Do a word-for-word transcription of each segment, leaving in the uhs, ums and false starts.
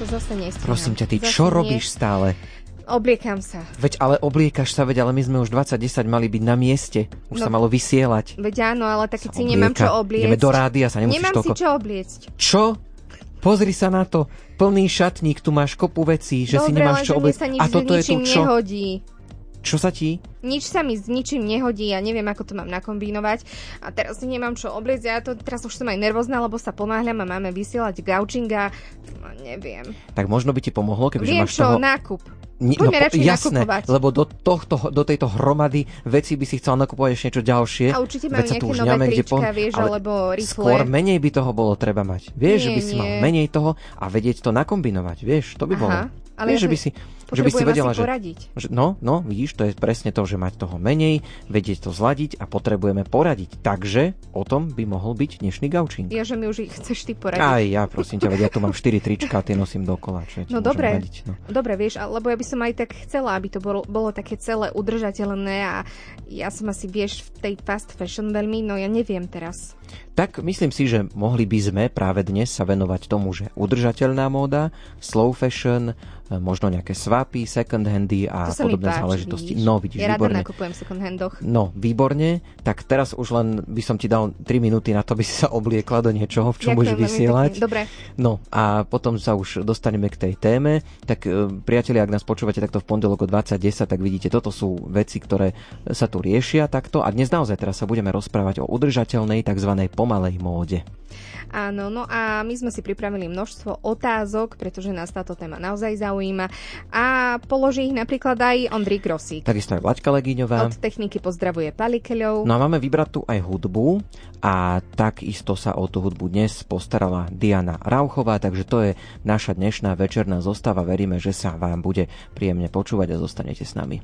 zase nestriham. Prosím ťa, ty zase čo nie. robíš stále? Obliekam sa. Veď ale obliekaš sa, veď ale my sme už dvadsať desať mali byť na mieste. Už no, sa malo vysielať. Veď áno, ale tak keď si oblieka. Nemám čo obliecť. Ideme do rádia, sa nemusíš Nemám toľko... si čo obliecť. Čo? Pozri sa na to. Plný šatník, tu máš kopu vecí, že Dobre, si nemáš čo obliecť. Dobre, a toto je tu čo? Nehodí. Čo sa ti? Nič sa mi s ničím nehodí, ja neviem, ako to mám nakombinovať. A teraz si nemám čo obliecť, ja to teraz už som aj nervózna, lebo sa ponáhľam a máme vysielať gaučinga. No, neviem. Tak možno by ti pomohlo, kebyže Viem máš čo, toho... nákup. Ni, Poďme no, radšej jasné, nakupovať. Lebo do, tohto, do tejto hromady veci by si chcel nakupovať ešte niečo ďalšie. A určite mám nejaké nové ňame, trička, pon... vieš, alebo rifle. Skôr menej by toho bolo treba mať. Vieš, nie, že by si nie. mal menej toho a vedieť to nakombinovať. Vieš, to by Aha, bolo. ale vieš, ja že by si... Že by si vedela, že, že no, no, vidíš, to je presne to, že mať toho menej, vedieť to zladiť a potrebujeme poradiť. Takže o tom by mohol byť dnešný gaučing. Ja, že mi už ich chceš ty poradiť. Aj ja, prosím ťa, veď ja tu mám štyri trička a tie nosím dokola. No dobre, radiť, no. dobre, vieš, lebo ja by som aj tak chcela, aby to bolo, bolo také celé udržateľné a ja som asi, vieš, v tej fast fashion veľmi, no ja neviem teraz. Tak myslím si, že mohli by sme práve dnes sa venovať tomu, že udržateľná móda, slow fashion, možno nejaké swapy, second handy a podobné páči, záležitosti. Vidíš. No, vidíš, ja výborne. rada nakupujem second handoch. No, výborne. Tak teraz už len by som ti dal tri minúty na to, aby si sa obliekla do niečoho, v čom budeš vysielať. Dobre. No, a potom sa už dostaneme k tej téme. Tak priatelia, ak nás počúvate takto v pondelok o dvadsať desať, tak vidíte, toto sú veci, ktoré sa tu riešia takto. A dnes naozaj teraz sa budeme rozprávať o udržateľnej tzv. Pomalej móde. Áno, no a my sme si pripravili množstvo otázok, pretože nás táto téma naozaj zaujíma a položí ich napríklad aj Ondrej Grosík. Takisto aj Vlaďka Legíňová. Od techniky pozdravuje Palikeľov. No a máme vybrať tu aj hudbu a takisto sa o tú hudbu dnes postarala Diana Rauchová, takže to je naša dnešná večerná zostava. Veríme, že sa vám bude príjemne počúvať a zostanete s nami.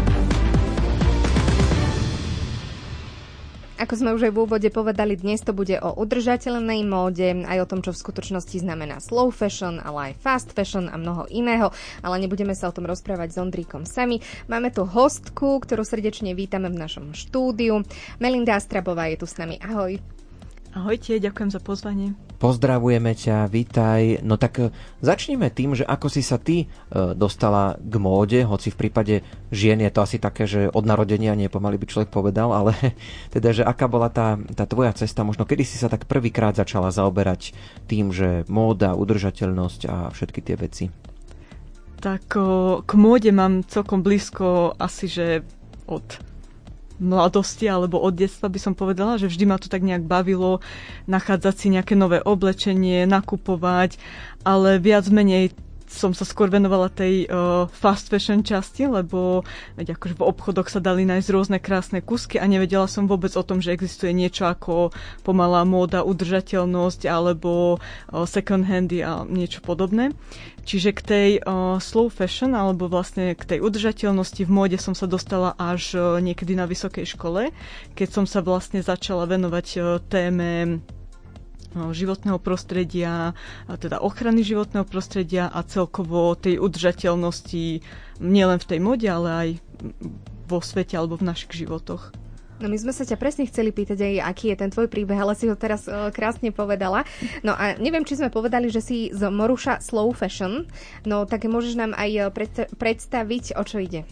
Ako sme už aj v úvode povedali, dnes to bude o udržateľnej móde, aj o tom, čo v skutočnosti znamená slow fashion, ale aj fast fashion a mnoho iného, ale nebudeme sa o tom rozprávať s Ondríkom sami. Máme tu hostku, ktorú srdečne vítame v našom štúdiu. Melinda Astrabová je tu s nami. Ahoj. Ahojte, ďakujem za pozvanie. Pozdravujeme ťa, vítaj. No tak začneme tým, že ako si sa ty e, dostala k móde, hoci v prípade žien je to asi také, že od narodenia nie pomaly by človek povedal, ale teda, že aká bola tá, tá tvoja cesta, možno kedy si sa tak prvýkrát začala zaoberať tým, že móda, udržateľnosť a všetky tie veci? Tak o, k móde mám celkom blízko asi, že od mladosti alebo od detstva by som povedala, že vždy ma to tak nejak bavilo nachádzať si nejaké nové oblečenie, nakupovať, ale viac menej som sa skôr venovala tej uh, fast fashion časti, lebo veď akože v obchodoch sa dali nájsť rôzne krásne kusky a nevedela som vôbec o tom, že existuje niečo ako pomalá móda, udržateľnosť alebo uh, second handy a niečo podobné. Čiže k tej uh, slow fashion alebo vlastne k tej udržateľnosti v móde som sa dostala až uh, niekedy na vysokej škole, keď som sa vlastne začala venovať uh, téme životného prostredia, teda ochrany životného prostredia a celkovo tej udržateľnosti nielen v tej mode, ale aj vo svete alebo v našich životoch. No my sme sa ťa presne chceli pýtať aj, aký je ten tvoj príbeh, ale si ho teraz uh, krásne povedala. No a neviem, či sme povedali, že si z Moruša Slow Fashion, no tak môžeš nám aj pred, predstaviť, o čo ide?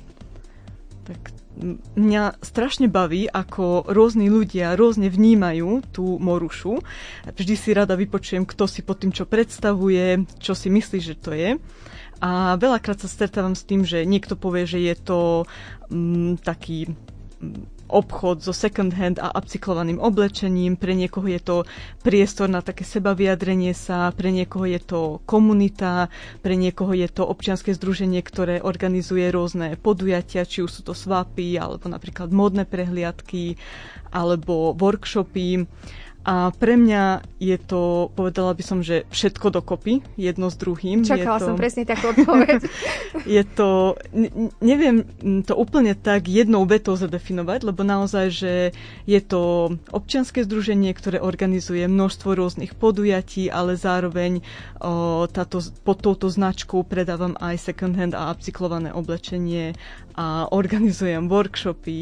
Tak mňa strašne baví, ako rôzni ľudia rôzne vnímajú tú Morušu. Vždy si rada vypočujem, kto si pod tým, čo predstavuje, čo si myslí, že to je. A veľakrát sa stretávam s tým, že niekto povie, že je to um, taký um, obchod so second hand a upcyklovaným oblečením, pre niekoho je to priestor na také sebavyjadrenie sa, pre niekoho je to komunita, pre niekoho je to občianske združenie, ktoré organizuje rôzne podujatia, či už sú to swapy, alebo napríklad módne prehliadky, alebo workshopy. A pre mňa je to, povedala by som, že všetko dokopy, jedno s druhým. Čakala je to, som presne takú odpoveď. Je to, neviem to úplne tak jednou vetou zadefinovať, lebo naozaj, že je to občianske združenie, ktoré organizuje množstvo rôznych podujatí, ale zároveň o, táto, pod touto značkou predávam aj second hand a upcyklované oblečenie a organizujem workshopy,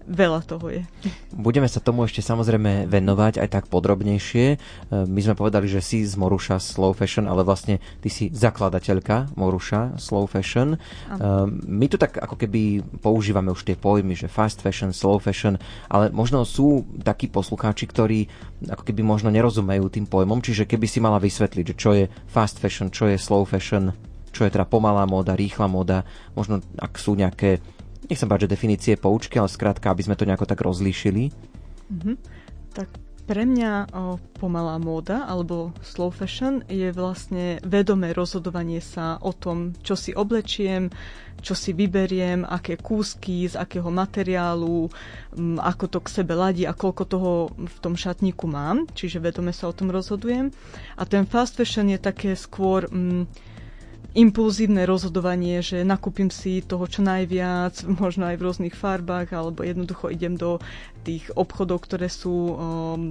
veľa toho je. Budeme sa tomu ešte samozrejme venovať aj tak podrobnejšie. My sme povedali, že si z Moruša Slow Fashion, ale vlastne ty si zakladateľka Moruša Slow Fashion. Ano. My tu tak ako keby používame už tie pojmy, že fast fashion, slow fashion, ale možno sú takí poslucháči, ktorí ako keby možno nerozumejú tým pojmom, čiže keby si mala vysvetliť, že čo je fast fashion, čo je slow fashion, čo je teda pomalá móda, rýchla móda, možno ak sú nejaké, nechcem báť, že definície, poučky, ale skrátka, aby sme to nejako tak rozlíšili. Mm-hmm. Tak pre mňa o, pomalá móda alebo slow fashion je vlastne vedomé rozhodovanie sa o tom, čo si oblečiem, čo si vyberiem, aké kúsky, z akého materiálu, m, ako to k sebe ladí a koľko toho v tom šatníku mám. Čiže vedome sa o tom rozhodujem. A ten fast fashion je také skôr m, impulzívne rozhodovanie, že nakúpim si toho čo najviac, možno aj v rôznych farbách, alebo jednoducho idem do tých obchodov, ktoré sú um,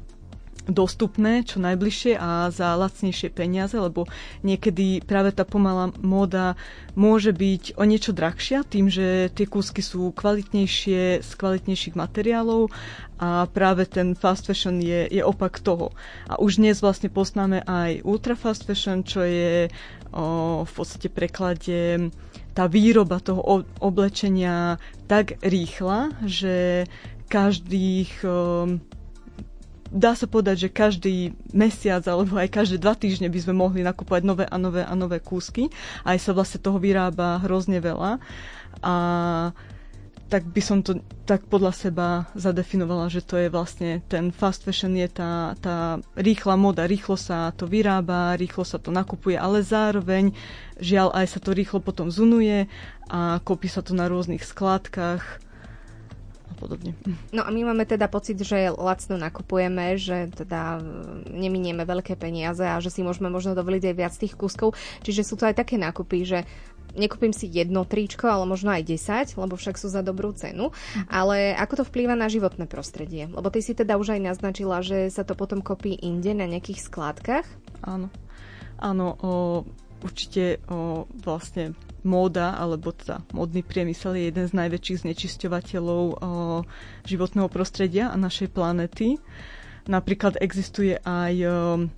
dostupné čo najbližšie a za lacnejšie peniaze, lebo niekedy práve tá pomalá móda môže byť o niečo drahšia tým, že tie kúsky sú kvalitnejšie z kvalitnejších materiálov a práve ten fast fashion je, je opak toho. A už dnes vlastne poznáme aj ultra fast fashion, čo je o, v podstate preklade tá výroba toho oblečenia tak rýchla, že každých o, dá sa povedať, že každý mesiac alebo aj každé dva týždne by sme mohli nakupovať nové a nové a nové kúsky. Aj sa vlastne toho vyrába hrozne veľa. A tak by som to tak podľa seba zadefinovala, že to je vlastne ten fast fashion, je tá, tá rýchla moda, rýchlo sa to vyrába, rýchlo sa to nakupuje, ale zároveň žiaľ aj sa to rýchlo potom zunuje a kopí sa to na rôznych skládkach. Podobne. No a my máme teda pocit, že lacno nakupujeme, že teda neminieme veľké peniaze a že si môžeme možno dovoliť aj viac tých kúskov. Čiže sú to aj také nákupy, že nekúpim si jedno tričko, ale možno aj desať, lebo však sú za dobrú cenu. Ale ako to vplýva na životné prostredie? Lebo ty si teda už aj naznačila, že sa to potom kopí inde na nejakých skládkach. Áno. Áno, o, určite o, vlastne móda, alebo teda módny priemysel je jeden z najväčších znečisťovateľov o, životného prostredia a našej planéty. Napríklad existuje aj o,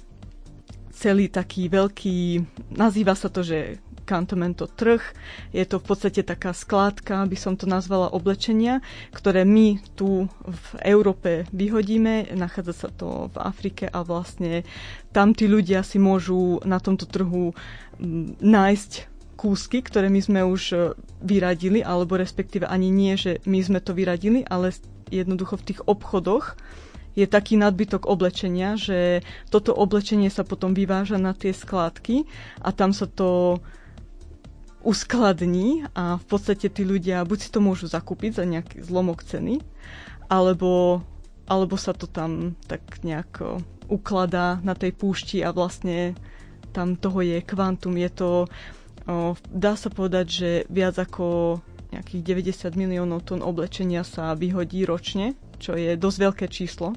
celý taký veľký, nazýva sa to, že Cantonmento trh. Je to v podstate taká skládka, by som to nazvala, oblečenia, ktoré my tu v Európe vyhodíme. Nachádza sa to v Afrike a vlastne tam tí ľudia si môžu na tomto trhu m, nájsť kúsky, ktoré my sme už vyradili, alebo respektíve ani nie, že my sme to vyradili, ale jednoducho v tých obchodoch je taký nadbytok oblečenia, že toto oblečenie sa potom vyváža na tie skládky a tam sa to uskladní a v podstate tí ľudia buď si to môžu zakúpiť za nejaký zlomok ceny, alebo, alebo sa to tam tak nejak ukladá na tej púšti a vlastne tam toho je kvantum, je to O, dá sa povedať, že viac ako nejakých deväťdesiat miliónov tón oblečenia sa vyhodí ročne, čo je dosť veľké číslo.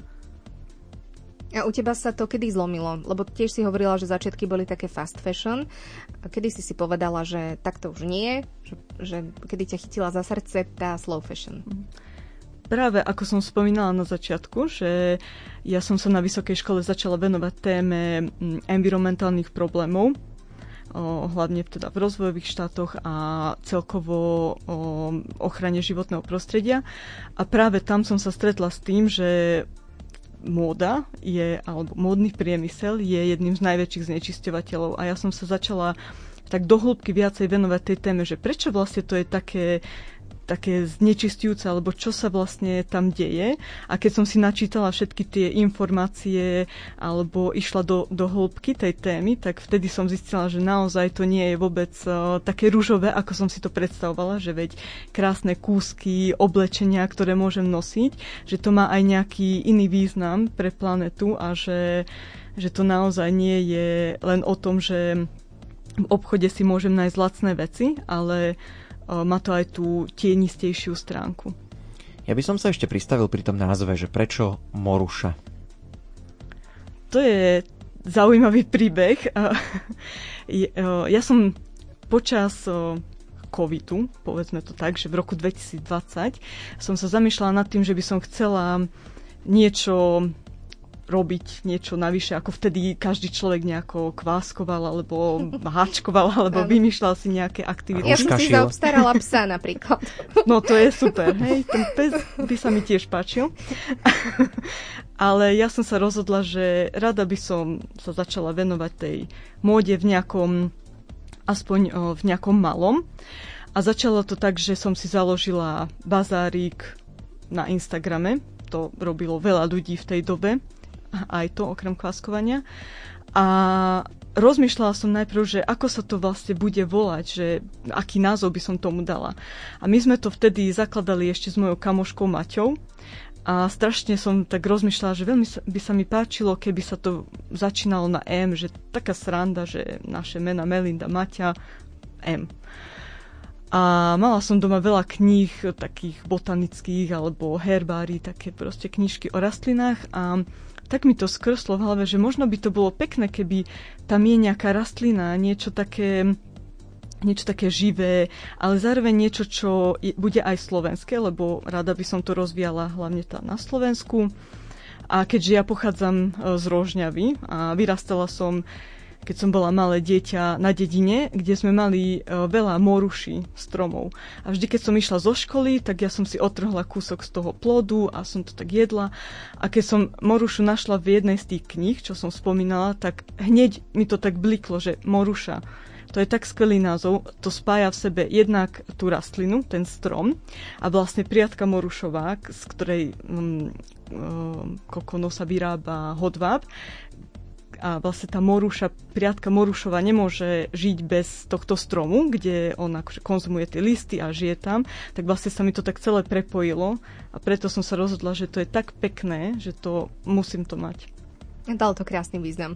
A u teba sa to kedy zlomilo? Lebo tiež si hovorila, že začiatky boli také fast fashion. A kedy si si povedala, že tak to už nie, že, že kedy ťa chytila za srdce tá slow fashion? Práve ako som spomínala na začiatku, že ja som sa na vysokej škole začala venovať téme environmentálnych problémov, O, hlavne teda v rozvojových štátoch a celkovo o ochrane životného prostredia. A práve tam som sa stretla s tým, že móda je, alebo módny priemysel je jedným z najväčších znečisťovateľov a ja som sa začala tak do hĺbky viacej venovať tej téme, že prečo vlastne to je také také znečistujúce, alebo čo sa vlastne tam deje. A keď som si načítala všetky tie informácie alebo išla do, do hĺbky tej témy, tak vtedy som zistila, že naozaj to nie je vôbec uh, také ružové, ako som si to predstavovala, že veď krásne kúsky, oblečenia, ktoré môžem nosiť, že to má aj nejaký iný význam pre planetu a že, že to naozaj nie je len o tom, že v obchode si môžem nájsť lacné veci, ale má to aj tú tienistejšiu stránku. Ja by som sa ešte pristavil pri tom názve, že prečo Moruša? To je zaujímavý príbeh. Ja som počas covidu, povedzme to tak, že v roku dvetisícdvadsať som sa zamýšľala nad tým, že by som chcela niečo robiť, niečo navyše, ako vtedy každý človek nejako kváskoval, alebo háčkoval, alebo vymýšľal si nejaké aktivity. Ja som si zaobstarala psa napríklad. No to je super, hej, ten pes by sa mi tiež páčil. Ale ja som sa rozhodla, že rada by som sa začala venovať tej móde v nejakom, aspoň v nejakom malom. A začalo to tak, že som si založila bazárik na Instagrame. To robilo veľa ľudí v tej dobe. Aj to, okrem kváskovania. A rozmýšľala som najprv, že ako sa to vlastne bude volať, že aký názov by som tomu dala. A my sme to vtedy zakladali ešte s mojou kamoškou Maťou. A strašne som tak rozmýšľala, že veľmi by sa mi páčilo, keby sa to začínalo na M, že taká sranda, že naše mena Melinda, Maťa, M. A mala som doma veľa kníh, takých botanických alebo herbárií, také proste knižky o rastlinách a tak mi to skrslo v hlave, že možno by to bolo pekné, keby tam je nejaká rastlina, niečo také, niečo také živé, ale zároveň niečo, čo je, bude aj slovenské, lebo rada by som to rozvíjala hlavne tá na Slovensku. A keďže ja pochádzam z Rožňavy a vyrastala som, keď som bola malé dieťa, na dedine, kde sme mali veľa moruší stromov. A vždy, keď som išla zo školy, tak ja som si otrhla kúsok z toho plodu a som to tak jedla. A keď som morušu našla v jednej z tých kníh, čo som spomínala, tak hneď mi to tak bliklo, že moruša. To je tak skvelý názov, to spája v sebe jednak tú rastlinu, ten strom a vlastne priatka morušová, z ktorej um, um, kokono sa vyrába hodváb. A vlastne tá moruša, priatka morušova nemôže žiť bez tohto stromu, kde on akože konzumuje tie listy a žije tam, tak vlastne sa mi to tak celé prepojilo a preto som sa rozhodla, že to je tak pekné, že to musím to mať. Dal to krásny význam.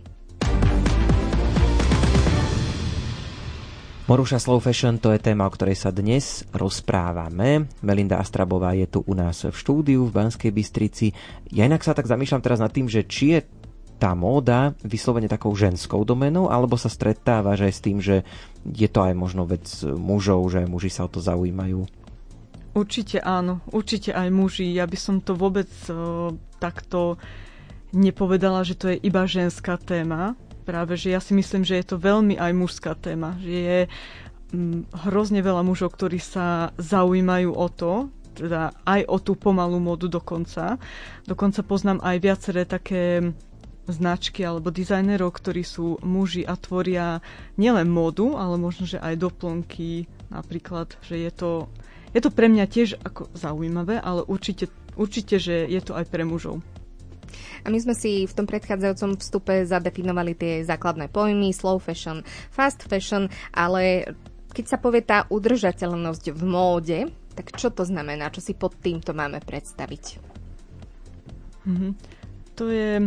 Moruša Slow Fashion, to je téma, o ktorej sa dnes rozprávame. Melinda Astrabová je tu u nás v štúdiu v Banskej Bystrici. Ja inak sa tak zamýšľam teraz nad tým, že či je tá móda vyslovene takou ženskou domenou, alebo sa stretávaš aj s tým, že je to aj možno vec mužov, že aj muži sa o to zaujímajú? Určite áno, určite aj muži. Ja by som to vôbec uh, takto nepovedala, že to je iba ženská téma. Práve, že ja si myslím, že je to veľmi aj mužská téma. Že je um, hrozne veľa mužov, ktorí sa zaujímajú o to, teda aj o tú pomalú módu dokonca. Dokonca poznám aj viaceré také značky alebo dizajnerov, ktorí sú muži a tvoria nielen módu, ale možno, že aj doplnky napríklad, že je to, je to pre mňa tiež ako zaujímavé, ale určite, určite, že je to aj pre mužov. A my sme si v tom predchádzajúcom vstupe zadefinovali tie základné pojmy, slow fashion, fast fashion, ale keď sa povie tá udržateľnosť v móde, tak čo to znamená? Čo si pod týmto máme predstaviť? Mhm. To je...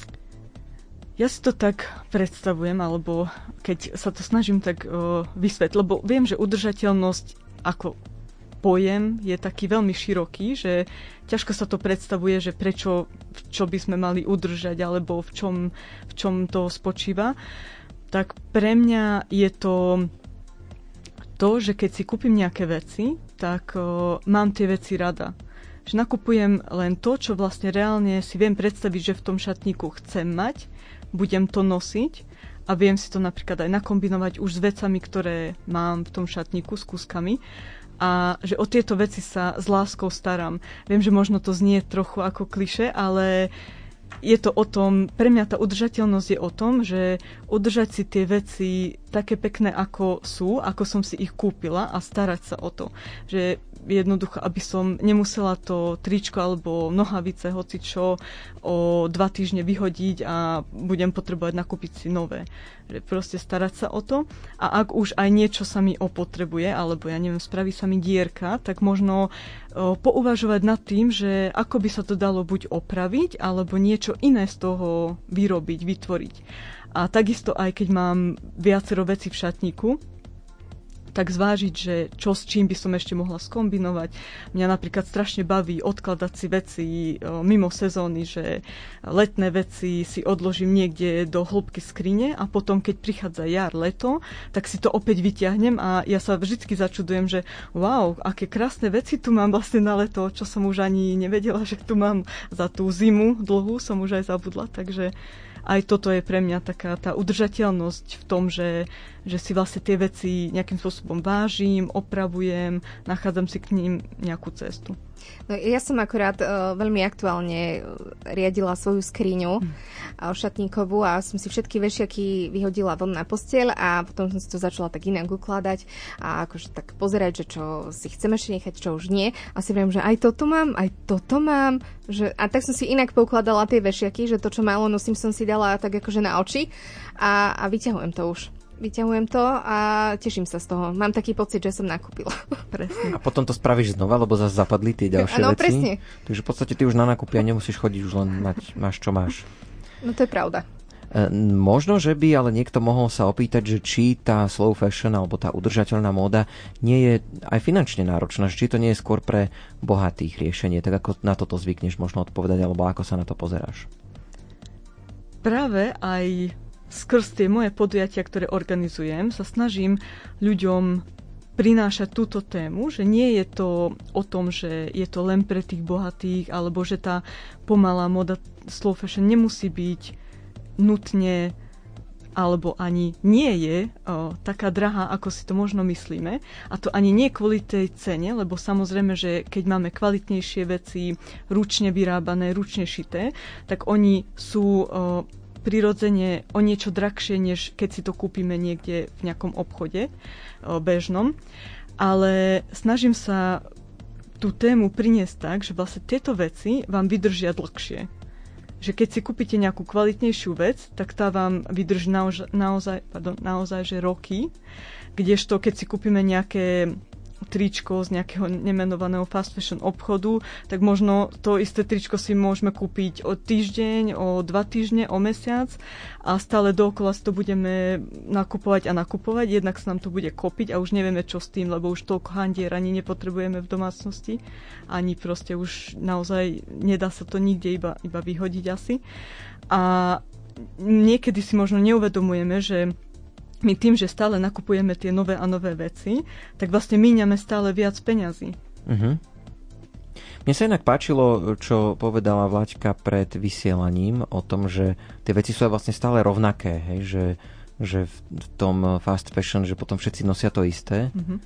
Ja si to tak predstavujem, alebo keď sa to snažím tak uh, vysvetliť, lebo viem, že udržateľnosť ako pojem je taký veľmi široký, že ťažko sa to predstavuje, že prečo, čo by sme mali udržať, alebo v čom, v čom to spočíva. Tak pre mňa je to to, že keď si kúpim nejaké veci, tak uh, mám tie veci rada. Že nakupujem len to, čo vlastne reálne si viem predstaviť, že v tom šatníku chcem mať, budem to nosiť a viem si to napríklad aj nakombinovať už s vecami, ktoré mám v tom šatníku, s kúskami. A že o tieto veci sa s láskou starám. Viem, že možno to znie trochu ako klišé, ale je to o tom, pre mňa tá udržateľnosť je o tom, že udržať si tie veci také pekné, ako sú, ako som si ich kúpila a starať sa o to. Že jednoducho, aby som nemusela to tričko alebo nohavice, hoci čo, o dva týždne vyhodiť a budem potrebovať nakúpiť si nové. Že proste starať sa o to a ak už aj niečo sa mi opotrebuje, alebo ja neviem, spraví sa mi dierka, tak možno o, pouvažovať nad tým, že ako by sa to dalo buď opraviť, alebo niečo iné z toho vyrobiť, vytvoriť. A takisto aj keď mám viacero vecí v šatníku, tak zvážiť, že čo s čím by som ešte mohla skombinovať. Mňa napríklad strašne baví odkladať si veci o, mimo sezóny, že letné veci si odložím niekde do hĺbky skrine a potom, keď prichádza jar, leto, tak si to opäť vyťahnem a ja sa vždycky začudujem, že wow, aké krásne veci tu mám vlastne na leto, čo som už ani nevedela, že tu mám za tú zimu dlhú, som už aj zabudla, takže aj toto je pre mňa taká tá udržateľnosť v tom, že, že si vlastne tie veci nejakým spôsobom vážim, opravujem, nachádzam si k ním nejakú cestu. No, ja som akurát uh, veľmi aktuálne riadila svoju skriňu uh, šatníkovú a som si všetky vešiaky vyhodila von na posteľ a potom som si to začala tak inak ukladať a akože tak pozerať, že čo si chcem ešte nechať, čo už nie. A si viem, že aj toto mám, aj toto mám. Že, a tak som si inak poukladala tie vešiaky, že to, čo málo nosím, som si dala tak akože na oči a, a vyťahujem to už. Vyťahujem to a teším sa z toho. Mám taký pocit, že som nakúpila. Presne. A potom to spravíš znova, lebo zase zapadli tie ďalšie ano, veci. Presne. Takže v podstate ty už na nákupy a nemusíš chodiť, už len mať, máš čo máš. No to je pravda. E, možno, že by ale niekto mohol sa opýtať, že či tá slow fashion alebo tá udržateľná móda nie je aj finančne náročná, že či to nie je skôr pre bohatých riešenie. Tak ako na toto zvykneš možno odpovedať, alebo ako sa na to pozeráš? Práve aj skrz tie moje podujatia, ktoré organizujem, sa snažím ľuďom prinášať túto tému, že nie je to o tom, že je to len pre tých bohatých, alebo že tá pomalá moda slow fashion nemusí byť nutne alebo ani nie je o, taká drahá, ako si to možno myslíme. A to ani nie kvôli tej cene, lebo samozrejme, že keď máme kvalitnejšie veci, ručne vyrábané, ručne šité, tak oni sú o, prirodzene o niečo drahšie, než keď si to kúpime niekde v nejakom obchode o, bežnom. Ale snažím sa tú tému priniesť tak, že vlastne tieto veci vám vydržia dlhšie. Že keď si kúpite nejakú kvalitnejšiu vec, tak tá vám vydrží naozaj, naozaj, pardon, naozaj že roky. Kdežto keď si kúpime nejaké tričko z nejakého nemenovaného fast fashion obchodu, tak možno to isté tričko si môžeme kúpiť o týždeň, o dva týždne, o mesiac a stále dookola si to budeme nakupovať a nakupovať. Jednak sa nám to bude kopiť a už nevieme, čo s tým, lebo už toľko handier ani nepotrebujeme v domácnosti. Ani proste už naozaj nedá sa to nikde iba, iba vyhodiť asi. A niekedy si možno neuvedomujeme, že my tým, že stále nakupujeme tie nové a nové veci, tak vlastne míňame stále viac peňazí. Uh-huh. Mne sa inak páčilo, čo povedala Vláďka pred vysielaním o tom, že tie veci sú aj vlastne stále rovnaké, hej? Že, že v tom fast fashion, že potom všetci nosia to isté. Uh-huh.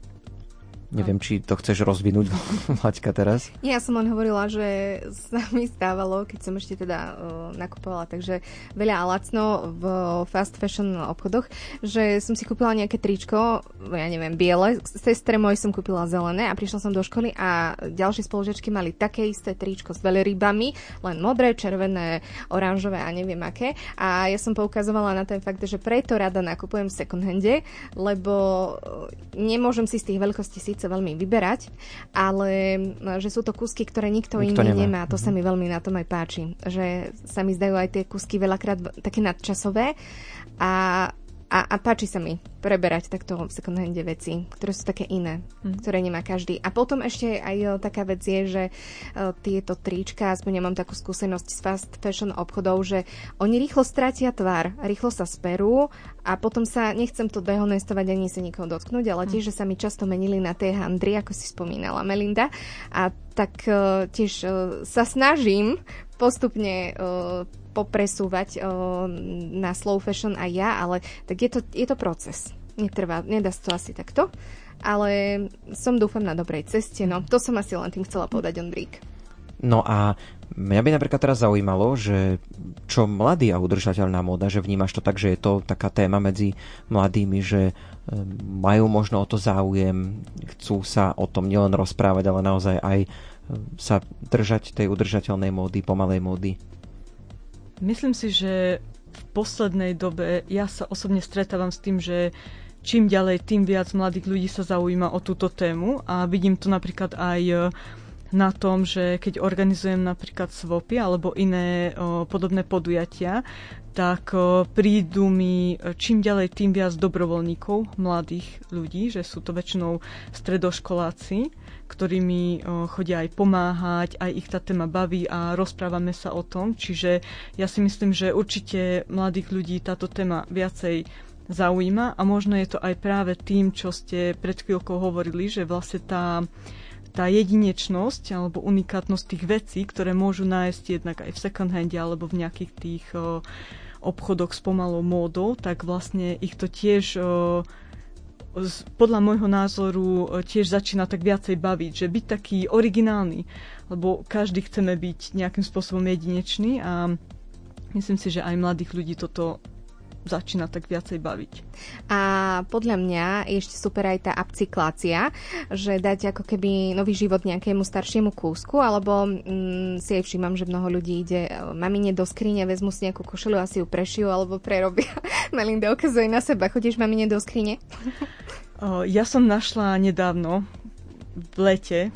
Neviem, či to chceš rozvinúť, Vláďka, teraz? Ja som len hovorila, že sa mi stávalo, keď som ešte teda uh, nakupovala, takže veľa a lacno v fast fashion obchodoch, že som si kúpila nejaké tričko, ja neviem, biele, sestre mojej som kúpila zelené a prišla som do školy a ďalšie spolužiačky mali také isté tričko s veľrybami, len modré, červené, oranžové a neviem aké. A ja som poukazovala na ten fakt, že preto rada nakupujem v second hande, lebo nemôžem si z tých veľkostí síce veľmi vyberať, ale že sú to kúsky, ktoré nikto, nikto iný nemá. nemá. To mm-hmm. sa mi veľmi na tom aj páči. Že sa mi zdajú aj tie kúsky veľakrát také nadčasové a, a, a páči sa mi preberať takto v second hande veci, ktoré sú také iné, mm. ktoré nemá každý. A potom ešte aj taká vec je, že uh, tieto trička, aspoň ja mám takú skúsenosť z fast fashion obchodov, že oni rýchlo stratia tvár, rýchlo sa sperú a potom sa, nechcem to dehonestovať ani sa nikoho dotknúť, ale tiež, že sa mi často menili na tie handry, ako si spomínala Melinda. A tak uh, tiež uh, sa snažím postupne uh, popresúvať uh, na slow fashion aj ja, ale tak je to, je to proces. Netrvá, nedá sa to asi takto, ale som dúfam na dobrej ceste. No, to som asi len tým chcela povedať, Ondrík. No a mňa by napríklad teraz zaujímalo, že čo mladý a udržateľná móda, že vnímaš to tak, že je to taká téma medzi mladými, že majú možno o to záujem, chcú sa o tom nielen rozprávať, ale naozaj aj sa držať tej udržateľnej módy, pomalej módy. Myslím si, že v poslednej dobe ja sa osobne stretávam s tým, že čím ďalej, tým viac mladých ľudí sa zaujíma o túto tému a vidím to napríklad aj na tom, že keď organizujem napríklad svopy alebo iné o, podobné podujatia, tak o, prídu mi čím ďalej tým viac dobrovoľníkov, mladých ľudí, že sú to väčšinou stredoškoláci, ktorí mi o, chodia aj pomáhať, aj ich tá téma baví a rozprávame sa o tom. Čiže ja si myslím, že určite mladých ľudí táto téma viacej zaujíma a možno je to aj práve tým, čo ste pred chvíľkou hovorili, že vlastne tá, tá jedinečnosť alebo unikátnosť tých vecí, ktoré môžu nájsť jednak aj v second hande alebo v nejakých tých o, obchodoch s pomalou módou, tak vlastne ich to tiež o, z, podľa môjho názoru o, tiež začína tak viacej baviť, že byť taký originálny, lebo každý chceme byť nejakým spôsobom jedinečný a myslím si, že aj mladých ľudí toto začína tak viacej baviť. A podľa mňa je ešte super aj tá upcyklácia, že dať ako keby nový život nejakému staršiemu kúsku, alebo mm, si aj všímam, že mnoho ľudí ide mamine do skrine, vezmu si nejakú košelu a si ju prešijú alebo prerobia. Melinda ukazuje na seba. Chodíš mamine do skrine? Ja som našla nedávno v lete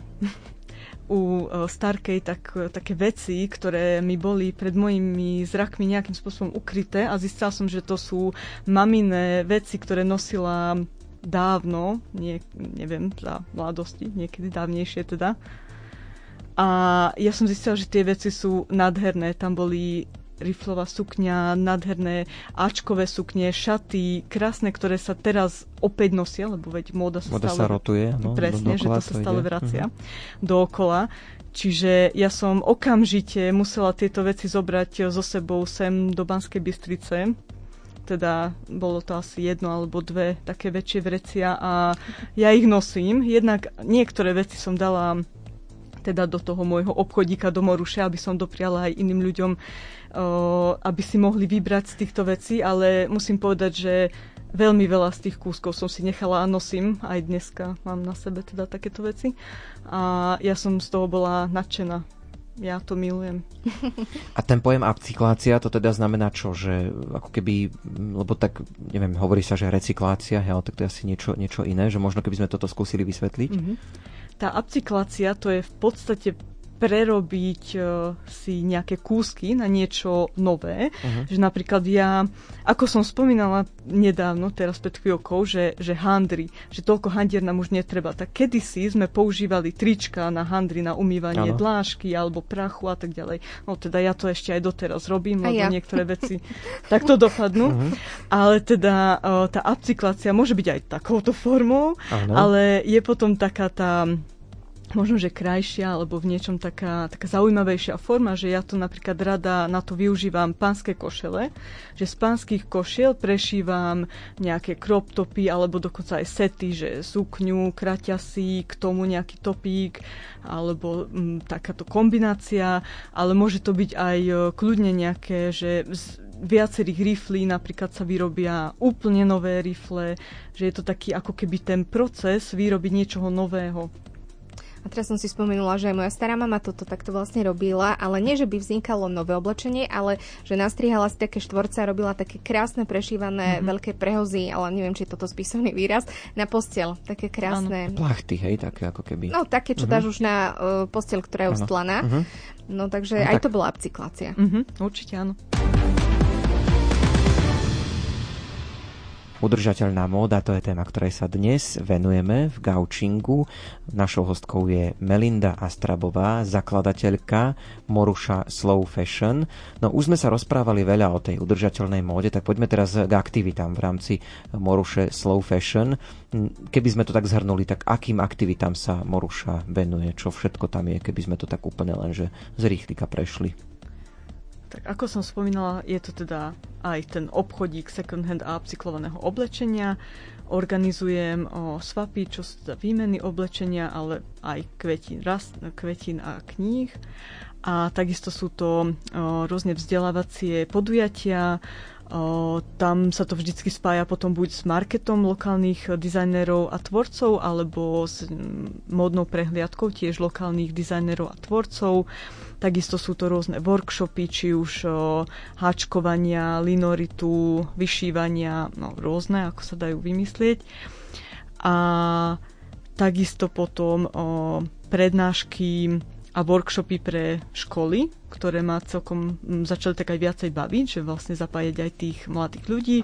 u Starkej tak, také veci, ktoré mi boli pred mojimi zrakmi nejakým spôsobom ukryté a zistila som, že to sú maminé veci, ktoré nosila dávno, nie, neviem, za mladosti, niekedy dávnejšie teda. A ja som zistila, že tie veci sú nádherné. Tam boli riflová sukňa, nádherné áčkové sukne, šaty, krásne, ktoré sa teraz opäť nosia, lebo veď móda sa móda stále... sa rotuje. No, presne, že to sa stále ide. vracia uh-huh. dookola. Čiže ja som okamžite musela tieto veci zobrať so sebou sem do Banskej Bystrice. Teda bolo to asi jedno alebo dve také väčšie vrecia a ja ich nosím. Jednak niektoré veci som dala teda do toho môjho obchodíka do Moruše, aby som dopriala aj iným ľuďom, aby si mohli vybrať z týchto vecí, ale musím povedať, že veľmi veľa z tých kúskov som si nechala a nosím. Aj dneska mám na sebe teda takéto veci. A ja som z toho bola nadšená. Ja to milujem. A ten pojem upcyklácia, to teda znamená čo? Že ako keby, lebo tak, neviem, hovorí sa, že recyklácia, ale tak to je asi niečo, niečo iné, že možno keby sme toto skúsili vysvetliť. Mm-hmm. Tá upcyklácia to je v podstate prerobiť uh, si nejaké kúsky na niečo nové. Uh-huh. Že napríklad ja, ako som spomínala nedávno, teraz pred chvíľkou, že, že handry, že toľko handier nám už netreba. Tak kedysi sme používali trička na handry, na umývanie ano. Dlášky alebo prachu a tak ďalej. No teda ja to ešte aj doteraz robím, lebo ja. niektoré veci takto dopadnú. Uh-huh. Ale teda uh, tá upcyklácia môže byť aj takouto formou, ano. Ale je potom taká tá možno, že krajšia, alebo v niečom taká, taká zaujímavejšia forma, že ja to napríklad rada na to využívam pánske košele, že z pánskych košiel prešívam nejaké crop topy, alebo dokonca aj sety, že sukňu, kraťasy, k tomu nejaký topík, alebo m, takáto kombinácia, ale môže to byť aj kľudne nejaké, že z viacerých riflí napríklad sa vyrobia úplne nové rifle, že je to taký ako keby ten proces vyrobiť niečoho nového. A teraz som si spomenula, že aj moja stará mama toto takto vlastne robila, ale nie, že by vznikalo nové oblečenie, ale že nastrihala si také štvorce a robila také krásne prešívané mm-hmm. veľké prehozy, ale neviem, či je toto spisovný výraz, na posteľ. Také krásne. Ano. Plachty, hej, také ako keby. No, také, čo mm-hmm. dáš už na uh, posteľ, ktorá je ustlaná. Mm-hmm. No, takže no, aj tak... to bola upcyklácia. Mm-hmm. Určite áno. Udržateľná móda, to je téma, ktorej sa dnes venujeme v Gaučingu. Našou hostkou je Melinda Astrabová, zakladateľka Moruša Slow Fashion. No už sme sa rozprávali veľa o tej udržateľnej móde, tak poďme teraz k aktivitám v rámci Moruše Slow Fashion. Keby sme to tak zhrnuli, tak akým aktivitám sa Moruša venuje? Čo všetko tam je, keby sme to tak úplne len, že z rýchlika prešli? Tak ako som spomínala, je to teda aj ten obchodík second hand a upcyklovaného oblečenia. Organizujem o swapy, čo sú teda výmeny oblečenia, ale aj kvetín, rast, kvetín a kníh. A takisto sú to o, rôzne vzdelávacie podujatia. O, tam sa to vždycky spája potom buď s marketom lokálnych dizajnérov a tvorcov, alebo s módnou prehliadkou tiež lokálnych dizajnérov a tvorcov. Takisto sú to rôzne workshopy, či už o, háčkovania, linoritu, vyšívania, no rôzne, ako sa dajú vymyslieť. A takisto potom o, prednášky a workshopy pre školy, ktoré ma celkom m, začali tak aj viacej baviť, že vlastne zapájať aj tých mladých ľudí.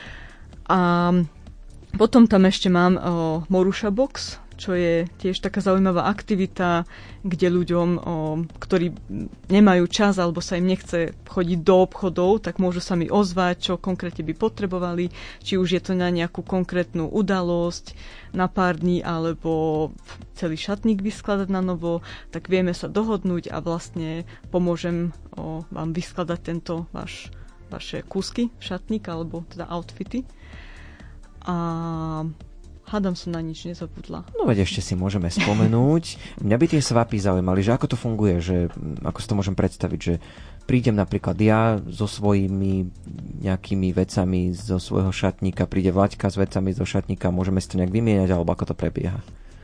A potom tam ešte mám o, Moruša Box, čo je tiež taká zaujímavá aktivita, kde ľuďom, o, ktorí nemajú čas alebo sa im nechce chodiť do obchodov, tak môžu sa mi ozvať, čo konkrétne by potrebovali, či už je to na nejakú konkrétnu udalosť, na pár dní, alebo celý šatník vyskladať na novo, tak vieme sa dohodnúť a vlastne pomôžem o, vám vyskladať tento váš, vaše kúsky šatníka, alebo teda outfity. A hádam som na nič nezabudla. No veď ešte si môžeme spomenúť. Mňa by tie svapy zaujímali, že ako to funguje, že ako si to môžem predstaviť, že prídem napríklad ja so svojimi nejakými vecami zo svojho šatníka, príde Vlaďka s vecami zo šatníka, môžeme si to nejak vymieňať, alebo ako to prebieha?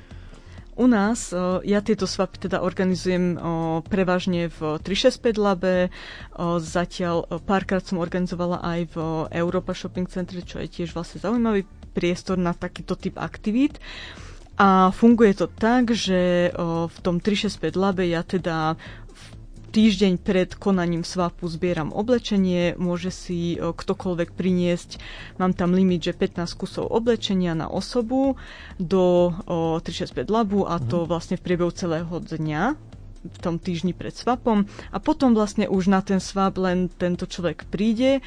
U nás, ja tieto svapy teda organizujem prevažne v tri šesť päť Labe, zatiaľ párkrát som organizovala aj v Europa Shopping Centre, čo je tiež vlastne zaujímavý priestor na takýto typ aktivít. A funguje to tak, že v tom tri šesť päť Labe ja teda týždeň pred konaním swapu zbieram oblečenie, môže si ktokoľvek priniesť, mám tam limit, že pätnásť kusov oblečenia na osobu do o, tri šesť päť Labu a to vlastne v priebehu celého dňa v tom týždni pred swapom a potom vlastne už na ten swap len tento človek príde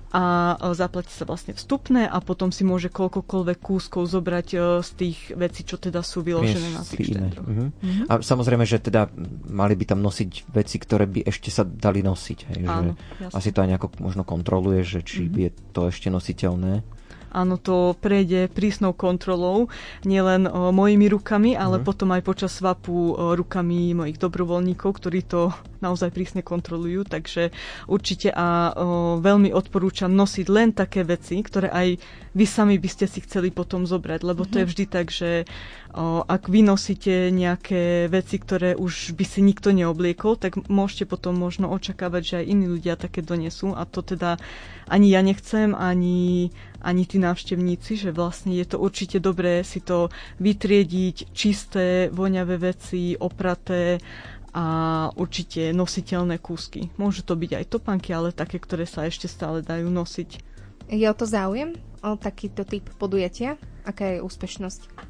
a zaplatí sa vlastne vstupné a potom si môže koľkokoľvek kúskov zobrať z tých vecí, čo teda sú vyložené na tých štendroch. Uh-huh. Uh-huh. A samozrejme, že teda mali by tam nosiť veci, ktoré by ešte sa dali nosiť. Hej, áno, že asi to aj nejako možno kontroluje, že či uh-huh. je to ešte nositeľné. Áno, to prejde prísnou kontrolou, nielen o, mojimi rukami, ale mm. potom aj počas swapu o, rukami mojich dobrovoľníkov, ktorí to naozaj prísne kontrolujú, takže určite a o, veľmi odporúčam nosiť len také veci, ktoré aj vy sami by ste si chceli potom zobrať, lebo mm. to je vždy tak, že o, ak vy nosíte nejaké veci, ktoré už by si nikto neobliekol, tak môžete potom možno očakávať, že aj iní ľudia také donesú a to teda ani ja nechcem, ani, ani tí návštevníci, že vlastne je to určite dobré si to vytriediť, čisté, voňavé veci, opraté a určite nositeľné kúsky. Môžu to byť aj topánky, ale také, ktoré sa ešte stále dajú nosiť. Je o to záujem? O takýto typ podujatia? Aká je úspešnosť?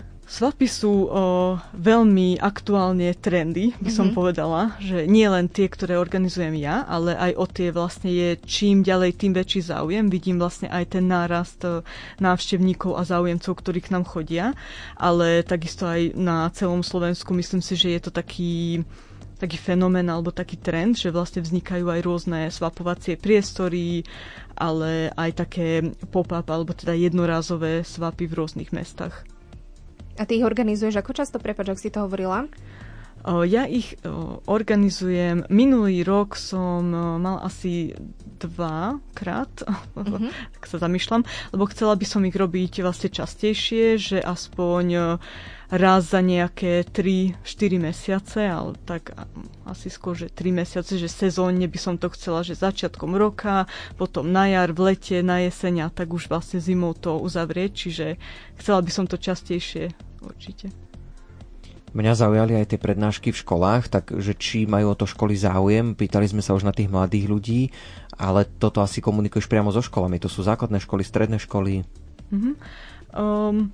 Swapy sú o, veľmi aktuálne trendy, by som mm-hmm. povedala, že nie len tie, ktoré organizujem ja, ale aj o tie vlastne je čím ďalej, tým väčší záujem. Vidím vlastne aj ten nárast návštevníkov a záujemcov, ktorí k nám chodia, ale takisto aj na celom Slovensku myslím si, že je to taký taký fenomén alebo taký trend, že vlastne vznikajú aj rôzne swapovacie priestory, ale aj také pop-up alebo teda jednorázové swapy v rôznych mestách. A ty ich organizuješ ako často? Prepáč, ak si to hovorila? O, ja ich o, organizujem. Minulý rok som o, mal asi dvakrát, mm-hmm. tak sa zamýšľam, lebo chcela by som ich robiť vlastne častejšie, že aspoň o, raz za nejaké tri štyri mesiace, ale tak asi skôr, že tri mesiace, že sezónne by som to chcela, že začiatkom roka, potom na jar, v lete, na jeseň a tak už vlastne zimou to uzavrieť, čiže chcela by som to častejšie určite. Mňa zaujali aj tie prednášky v školách, takže či majú o to školy záujem, pýtali sme sa už na tých mladých ľudí, ale toto asi komunikuješ priamo so školami, to sú základné školy, stredné školy. Mm-hmm. Um,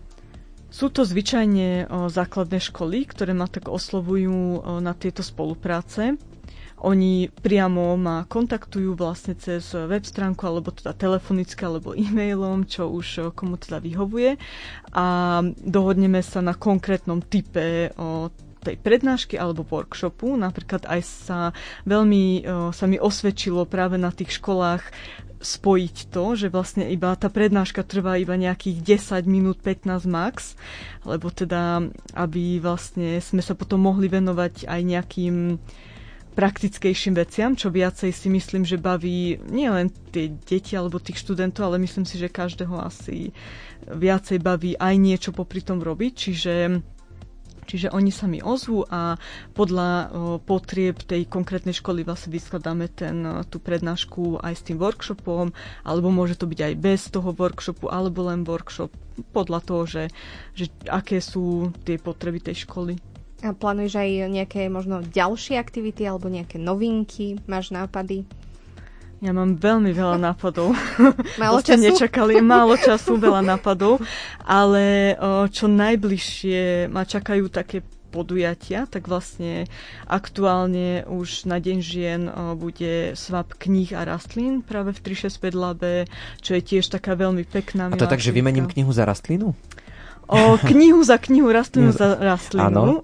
Sú to zvyčajne o, základné školy, ktoré ma tak oslovujú o, na tieto spolupráce. Oni priamo ma kontaktujú vlastne cez web stránku, alebo teda telefonicky, alebo e-mailom, čo už o, komu teda vyhovuje. A dohodneme sa na konkrétnom type o, tej prednášky alebo workshopu. Napríklad aj sa veľmi o, sa mi osvedčilo práve na tých školách spojiť to, že vlastne iba tá prednáška trvá iba nejakých desať minút, pätnásť max, lebo teda, aby vlastne sme sa potom mohli venovať aj nejakým praktickejším veciam, čo viacej si myslím, že baví nielen tie deti alebo tých študentov, ale myslím si, že každého asi viacej baví aj niečo popri tom robiť, čiže Čiže oni sa mi ozvú a podľa o, potrieb tej konkrétnej školy vlastne vyskladáme ten, tú prednášku aj s tým workshopom, alebo môže to byť aj bez toho workshopu, alebo len workshop, podľa toho, že, že aké sú tie potreby tej školy. A plánuješ aj nejaké možno ďalšie aktivity alebo nejaké novinky? Máš nápady? Ja mám veľmi veľa nápadov. Málo času? Nečakali. Málo času, veľa nápadov. Ale o, čo najbližšie ma čakajú také podujatia, tak vlastne aktuálne už na Deň žien o, bude swap kníh a rastlín práve v tri šesť päť Labe, čo je tiež taká veľmi pekná. A to tak, že vymením knihu za rastlinu? O knihu za knihu, rastlinu za rastlinu. Áno.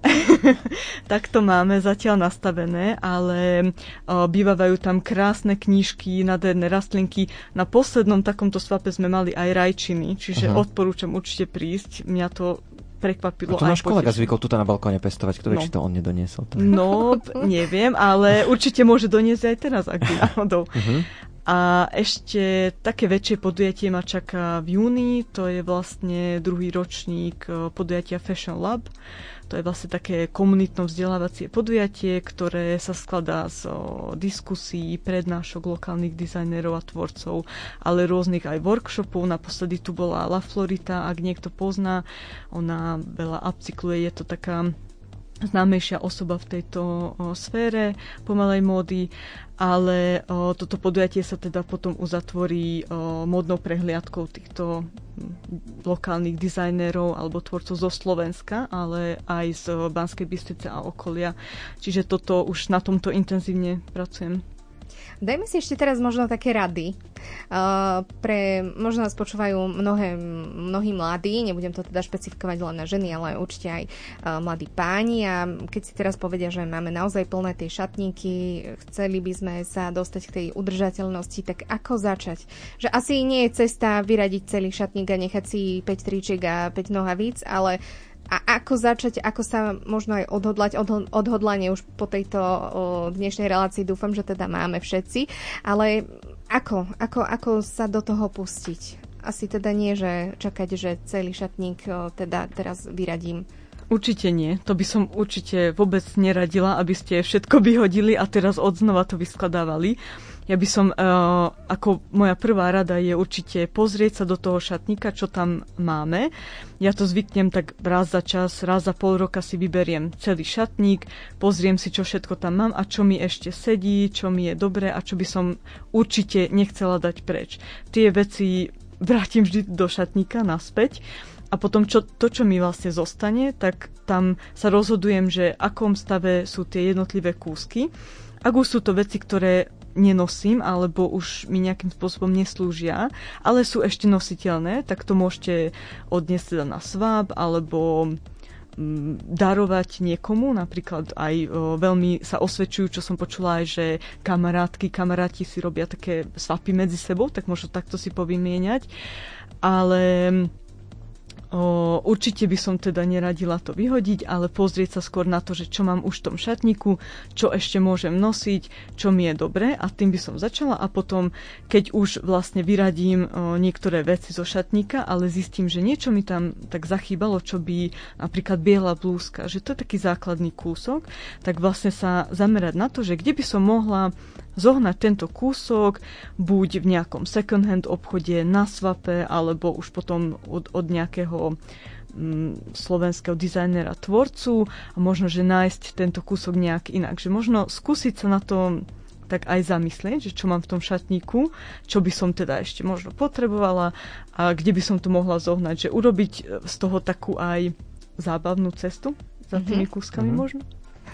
Tak to máme zatiaľ nastavené, ale o, bývajú tam krásne knižky, nádherné rastlinky. Na poslednom takomto svape sme mali aj rajčiny, čiže uh-huh. odporúčam určite prísť. Mňa to prekvapilo. A to náš kolega zvykol tuto na balkóne pestovať, kto vie, no. či to on nedoniesol. Tak. No, neviem, ale určite môže doniesť aj teraz, ak by náhodou. Uh-huh. A ešte také väčšie podujatie ma čaká v júni, to je vlastne druhý ročník podujatia Fashion Lab. To je vlastne také komunitno vzdelávacie podujatie, ktoré sa skladá z diskusí, prednášok lokálnych dizajnerov a tvorcov, ale rôznych aj workshopov. Naposledy tu bola La Florita, ak niekto pozná, ona veľa upcykluje, je to taká známejšia osoba v tejto o, sfére pomalej módy, ale o, toto podujatie sa teda potom uzatvorí o, módnou prehliadkou týchto m, lokálnych dizajnérov alebo tvorcov zo Slovenska, ale aj z o, Banskej Bystrice a okolia. Čiže toto už na tomto intenzívne pracujem. Dajme si ešte teraz možno také rady. Uh, pre, možno nás počúvajú mnohé, mnohí mladí, nebudem to teda špecifikovať len na ženy, ale určite aj uh, mladí páni a keď si teraz povedia, že máme naozaj plné tie šatníky, chceli by sme sa dostať k tej udržateľnosti, tak ako začať? Že asi nie je cesta vyradiť celý šatník a nechať si päť tričiek a päť nohavíc, ale a ako začať, ako sa možno aj odhodlať, odho- odhodlanie už po tejto o, dnešnej relácii dúfam, že teda máme všetci, ale ako, ako, ako sa do toho pustiť? Asi teda nie, že čakať, že celý šatník o, teda teraz vyradím. Určite nie. To by som určite vôbec neradila, aby ste všetko vyhodili a teraz odznova to vyskladávali. Ja by som, uh, ako moja prvá rada je určite pozrieť sa do toho šatníka, čo tam máme. Ja to zvyknem tak raz za čas, raz za pol roka si vyberiem celý šatník, pozriem si, čo všetko tam mám a čo mi ešte sedí, čo mi je dobré a čo by som určite nechcela dať preč. Tie veci vrátim vždy do šatníka naspäť. A potom čo, to, čo mi vlastne zostane, tak tam sa rozhodujem, že akom stave sú tie jednotlivé kúsky. Ak už sú to veci, ktoré nenosím, alebo už mi nejakým spôsobom neslúžia, ale sú ešte nositeľné, tak to môžete odniesť teda na swap, alebo mm, darovať niekomu. Napríklad aj o, veľmi sa osvedčujú, čo som počula aj, že kamarátky, kamaráti si robia také swapy medzi sebou, tak možno takto si povymieňať. Ale O, určite by som teda neradila to vyhodiť, ale pozrieť sa skôr na to, že čo mám už v tom šatníku, čo ešte môžem nosiť, čo mi je dobré a tým by som začala a potom, keď už vlastne vyradím o, niektoré veci zo šatníka, ale zistím, že niečo mi tam tak zachýbalo, čo by napríklad biela blúzka, že to je taký základný kúsok, tak vlastne sa zamerať na to, že kde by som mohla zohnať tento kúsok, buď v nejakom second hand obchode, na swape, alebo už potom od, od nejakého mm, slovenského dizajnera, tvorcu a možno, že nájsť tento kúsok nejak inak. Že možno skúsiť sa na to tak aj zamyslieť, že čo mám v tom šatníku, čo by som teda ešte možno potrebovala a kde by som to mohla zohnať. Že urobiť z toho takú aj zábavnú cestu za tými mm-hmm. kúskami mm-hmm. možno.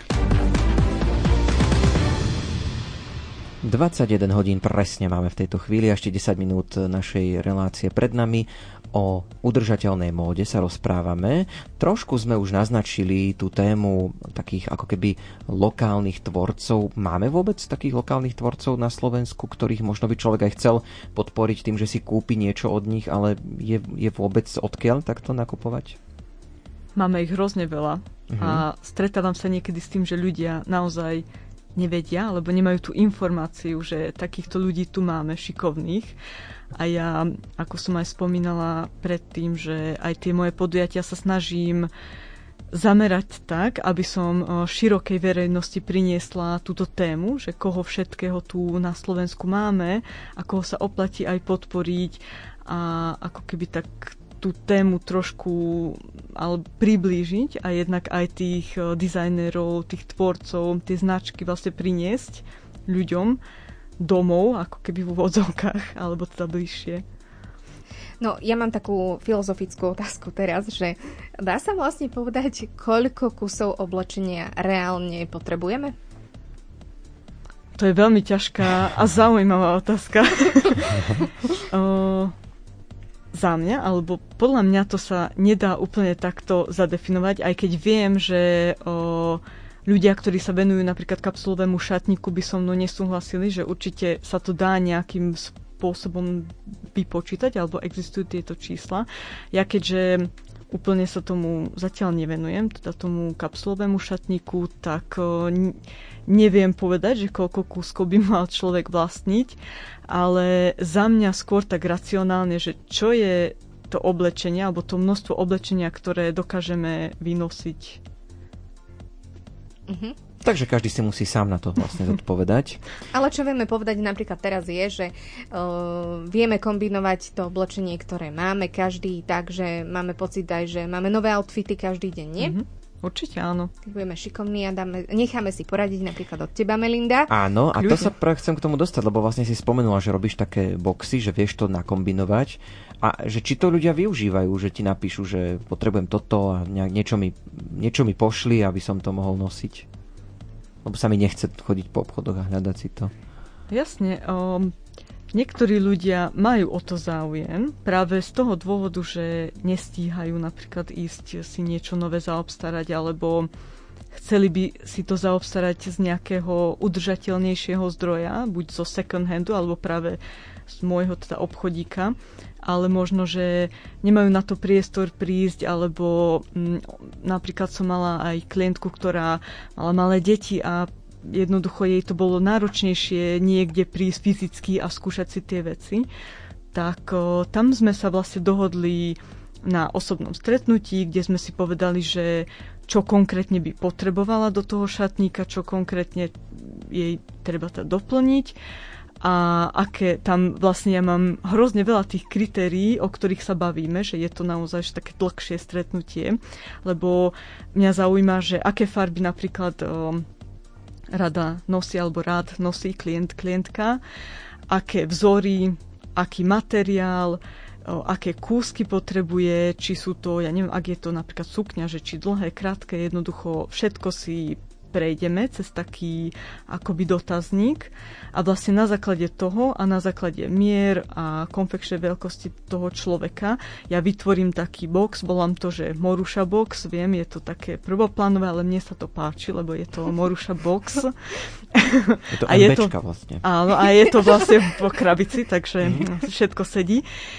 dvadsaťjeden hodín presne máme v tejto chvíli, ešte desať minút našej relácie pred nami. O udržateľnej móde sa rozprávame. Trošku sme už naznačili tú tému takých ako keby lokálnych tvorcov. Máme vôbec takých lokálnych tvorcov na Slovensku, ktorých možno by človek aj chcel podporiť tým, že si kúpi niečo od nich, ale je, je vôbec odkiaľ takto nakupovať? Máme ich hrozne veľa. Mhm. A stretávam sa niekedy s tým, že ľudia naozaj nevedia, alebo nemajú tú informáciu, že takýchto ľudí tu máme, šikovných. A ja, ako som aj spomínala predtým, že aj tie moje podujatia sa snažím zamerať tak, aby som širokej verejnosti priniesla túto tému, že koho všetkého tu na Slovensku máme a koho sa oplatí aj podporiť a ako keby tak tú tému trošku ale priblížiť a jednak aj tých dizajnerov, tých tvorcov, tie značky vlastne priniesť ľuďom domov, ako keby v úvodzovkách, alebo teda bližšie. No, ja mám takú filozofickú otázku teraz, že dá sa vlastne povedať, koľko kusov oblečenia reálne potrebujeme? To je veľmi ťažká a zaujímavá otázka. o, za mňa, alebo podľa mňa to sa nedá úplne takto zadefinovať, aj keď viem, že o, ľudia, ktorí sa venujú napríklad kapsulovému šatníku, by so mnou nesúhlasili, že určite sa to dá nejakým spôsobom vypočítať, alebo existujú tieto čísla. Ja keďže úplne sa tomu zatiaľ nevenujem, teda tomu kapsulovému šatníku, tak neviem povedať, že koľko kúskov by mal človek vlastniť, ale za mňa skôr tak racionálne, že čo je to oblečenie, alebo to množstvo oblečenia, ktoré dokážeme vynosiť. Mhm. Takže každý si musí sám na to vlastne zodpovedať. Ale čo vieme povedať napríklad teraz je, že uh, vieme kombinovať to oblečenie, ktoré máme každý, takže máme pocit aj, že máme nové outfity každý deň, nie? Mm-hmm. Určite áno. Keď budeme šikovní a dáme, necháme si poradiť napríklad od teba, Melinda. Áno, a to sa práve chcem k tomu dostať, lebo vlastne si spomenula, že robíš také boxy, že vieš to nakombinovať a že či to ľudia využívajú, že ti napíšu, že potrebujem toto a niečo mi, niečo mi pošli, aby som to mohol nosiť. Lebo sa mi nechce chodiť po obchodoch a hľadať si to. Jasne. Um, niektorí ľudia majú o to záujem práve z toho dôvodu, že nestíhajú napríklad ísť si niečo nové zaobstarať, alebo chceli by si to zaobstarať z nejakého udržateľnejšieho zdroja, buď zo second handu, alebo práve z môjho teda obchodíka, ale možno, že nemajú na to priestor prísť, alebo m, napríklad som mala aj klientku, ktorá mala malé deti a jednoducho jej to bolo náročnejšie niekde prísť fyzicky a skúšať si tie veci. Tak o, tam sme sa vlastne dohodli na osobnom stretnutí, kde sme si povedali, že čo konkrétne by potrebovala do toho šatníka, čo konkrétne jej treba teda doplniť. A aké tam vlastne ja mám hrozne veľa tých kritérií, o ktorých sa bavíme, že je to naozaj také dlhšie stretnutie, lebo mňa zaujíma, že aké farby napríklad o, rada nosí alebo rád nosí klient, klientka, aké vzory, aký materiál, o, aké kúsky potrebuje, či sú to, ja neviem, ak je to napríklad sukňa, že či dlhé, krátke, jednoducho všetko si prejdeme cez taký akoby dotazník a vlastne na základe toho a na základe mier a konfekčnej veľkosti toho človeka ja vytvorím taký box, volám to, že Moruša box, viem, je to také prvoplánové, ale mne sa to páči, lebo je to Moruša box. Je to MBčka vlastne. Áno, a je to vlastne po krabici, takže všetko sedí.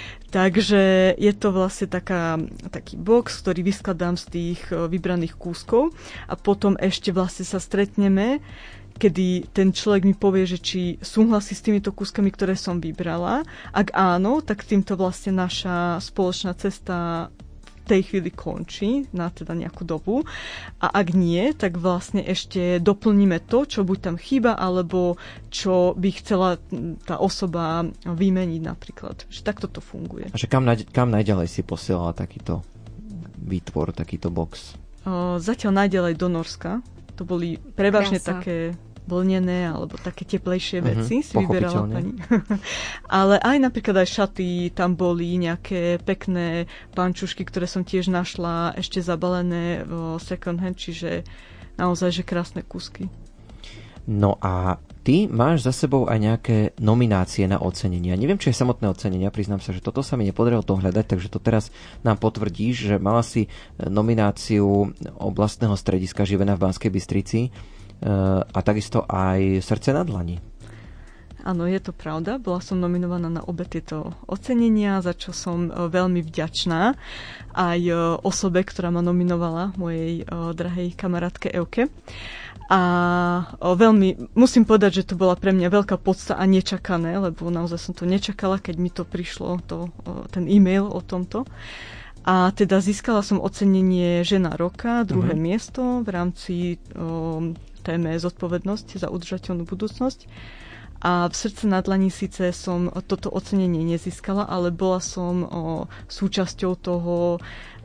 Takže je to vlastne taká, taký box, ktorý vyskladám z tých vybraných kúskov a potom ešte vlastne sa stretneme, kedy ten človek mi povie, že či súhlasí s týmito kúskami, ktoré som vybrala. Ak áno, tak týmto vlastne naša spoločná cesta v tej chvíli končí na teda nejakú dobu. A ak nie, tak vlastne ešte doplníme to, čo buď tam chýba, alebo čo by chcela tá osoba vymeniť napríklad. Že takto to funguje. A že kam, naj, kam najďalej si posielala takýto výtvor, takýto box? O, zatiaľ najďalej do Norska. To boli prevažne Krása. také vlnené alebo také teplejšie uh-huh, veci si vyberala pani. Ale aj napríklad aj šaty, tam boli nejaké pekné pančušky, ktoré som tiež našla ešte zabalené v second hand, čiže naozaj, že krásne kúsky. No a ty máš za sebou aj nejaké nominácie na ocenenia. Neviem, či je samotné ocenenia, priznám sa, že toto sa mi nepodarilo dohľadať, takže to teraz nám potvrdíš, že mala si nomináciu oblastného strediska Živena v Banskej Bystrici a takisto aj Srdce na dlani. Áno, je to pravda. Bola som nominovaná na obe tieto ocenenia, za čo som veľmi vďačná aj osobe, ktorá ma nominovala, mojej drahej kamarátke Euke. A veľmi, musím povedať, že to bola pre mňa veľká podsta a nečakané, lebo naozaj som to nečakala, keď mi to prišlo, to, ten e-mail o tomto. A teda získala som ocenenie Žena roka, druhé Uh-huh. miesto v rámci o, téme zodpovednosť za udržateľnú budúcnosť. A v Srdce na dlani síce som toto ocenenie nezískala, ale bola som o, súčasťou toho o,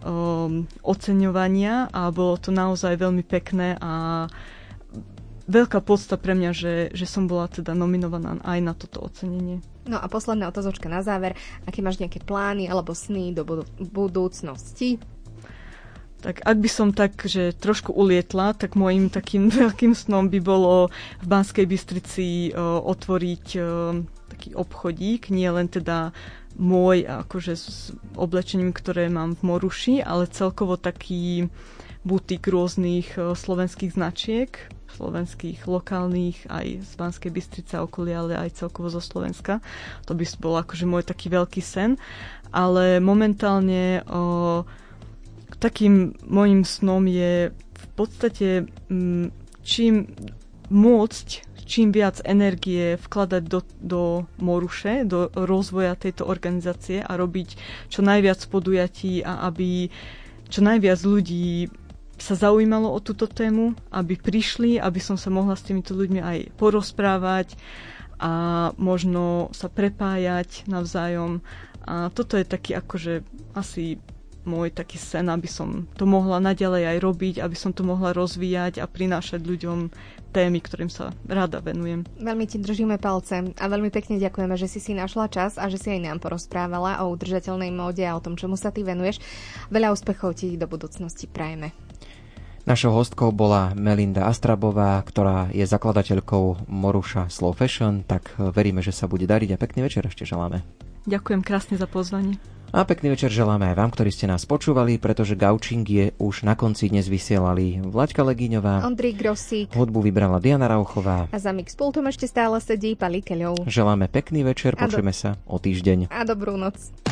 oceňovania a bolo to naozaj veľmi pekné a veľká podsta pre mňa, že, že som bola teda nominovaná aj na toto ocenenie. No a posledná otázočka na záver. Aké máš nejaké plány alebo sny do budú- budúcnosti? Tak ak by som tak, že trošku ulietla, tak môjim takým veľkým snom by bolo v Banskej Bystrici uh, otvoriť uh, taký obchodík, nie len teda môj akože s oblečením, ktoré mám v Moruši, ale celkovo taký butík rôznych uh, slovenských značiek, slovenských, lokálnych, aj z Banskej Bystrice a okolia, ale aj celkovo zo Slovenska. To by bol akože môj taký veľký sen. Ale momentálne uh, takým môjim snom je v podstate m, čím môcť, čím viac energie vkladať do, do Moruše, do rozvoja tejto organizácie a robiť čo najviac podujatí a aby čo najviac ľudí sa zaujímalo o túto tému, aby prišli, aby som sa mohla s týmito ľuďmi aj porozprávať a možno sa prepájať navzájom. A toto je taký akože asi môj taký sen, aby som to mohla naďalej aj robiť, aby som to mohla rozvíjať a prinášať ľuďom témy, ktorým sa rada venujem. Veľmi ti držíme palce a veľmi pekne ďakujeme, že si si našla čas a že si aj nám porozprávala o udržateľnej móde a o tom, čomu sa ty venuješ. Veľa úspechov ti do budúcnosti prajeme. Našou hostkou bola Melinda Astrabová, ktorá je zakladateľkou Moruša Slow Fashion, tak veríme, že sa bude dariť a pekný večer ešte želáme. Ďakujem krásne za pozvanie. A pekný večer želáme aj vám, ktorí ste nás počúvali, pretože Gaučing je už na konci. Dnes vysielali Vlaďka Legíňová, Ondrej Grosík, hudbu vybrala Diana Rauchová a za mix pultom ešte stále sedí Pali Keľov. Želáme pekný večer, počujeme do... sa o týždeň. A dobrú noc.